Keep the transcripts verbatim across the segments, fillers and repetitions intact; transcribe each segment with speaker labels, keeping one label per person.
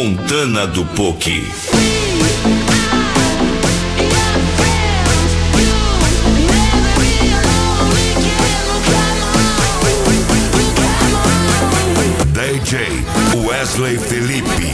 Speaker 1: Montana do Poki. D J Wesley Felipe.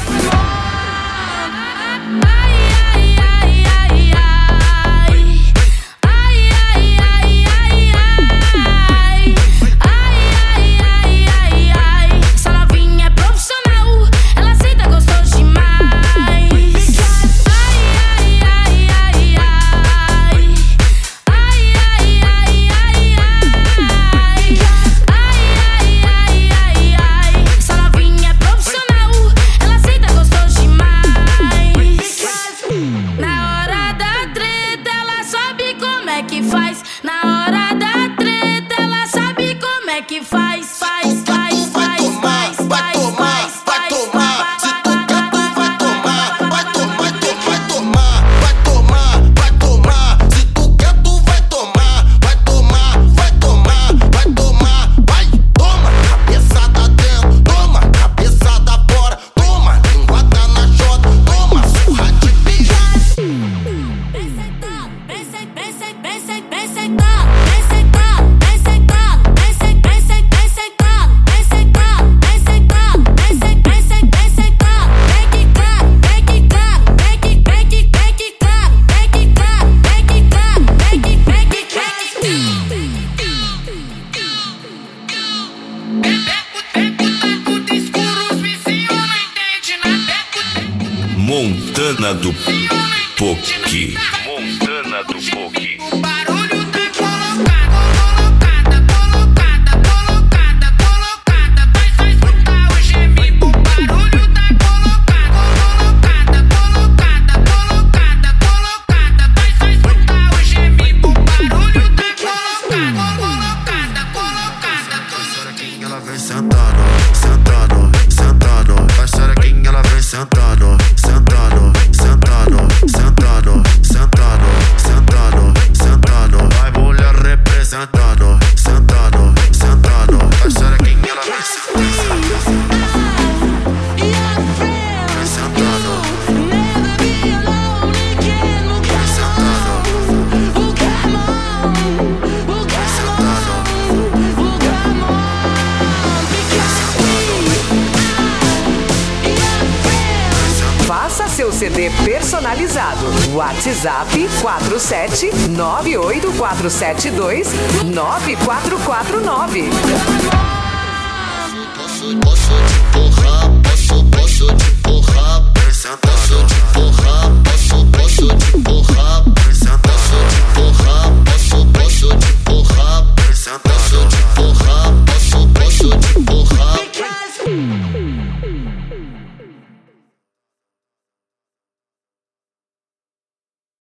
Speaker 1: Montana do Poki. Montana do Poki.
Speaker 2: O barulho tá colocado, colocada, colocada, colocada, colocada. Vai só escutar o gemido. O barulho tá colocado, colocada, colocada, colocada, colocada. Vai só escutar o gemido. O barulho tá colocado, colocada, colocada.
Speaker 3: Vai xerequinha, ela vem sentando, sentando, sentando. Vai xerequinha, ela vem sentando, sentando, sentando, sentando, sentando, sentando, sentando. Vai mulher representando, sentando, sentando. Vai xerequinha, ela vem sentando, vem sentando,
Speaker 4: Faça seu C D personalizado. WhatsApp quatro sete nove oito quatro sete dois nove quatro quatro nove.
Speaker 5: Posso, posso te empurrar.